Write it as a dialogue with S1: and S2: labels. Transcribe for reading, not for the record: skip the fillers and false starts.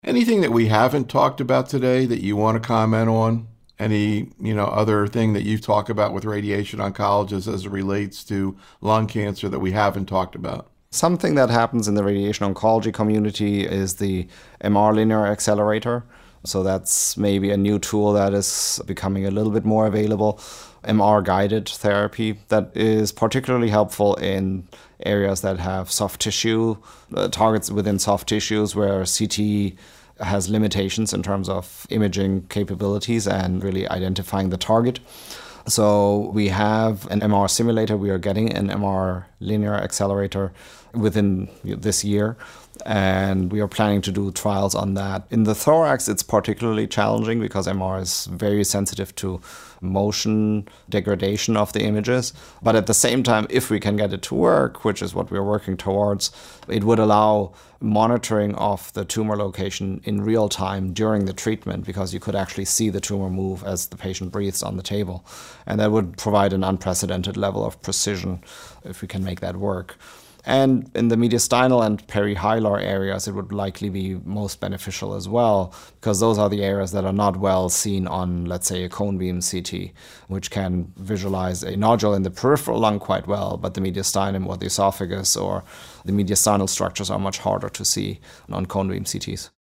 S1: Anything that we haven't talked about today that you want to comment on? Any, other thing that you talk about with radiation oncologists as it relates to lung cancer that we haven't talked about?
S2: Something that happens in the radiation oncology community is the MR linear accelerator. So that's maybe a new tool that is becoming a little bit more available. MR guided therapy that is particularly helpful in areas that have soft tissue, targets within soft tissues where CT has limitations in terms of imaging capabilities and really identifying the target. So we have an MR simulator. We are getting an MR linear accelerator within this year, and we are planning to do trials on that. In the thorax, it's particularly challenging because MR is very sensitive to motion degradation of the images. But at the same time, if we can get it to work, which is what we're working towards, it would allow monitoring of the tumor location in real time during the treatment, because you could actually see the tumor move as the patient breathes on the table. And that would provide an unprecedented level of precision if we can make that work. And in the mediastinal and perihilar areas, it would likely be most beneficial as well, because those are the areas that are not well seen on, let's say, a cone beam CT, which can visualize a nodule in the peripheral lung quite well, but the mediastinum or the esophagus or the mediastinal structures are much harder to see on cone beam CTs.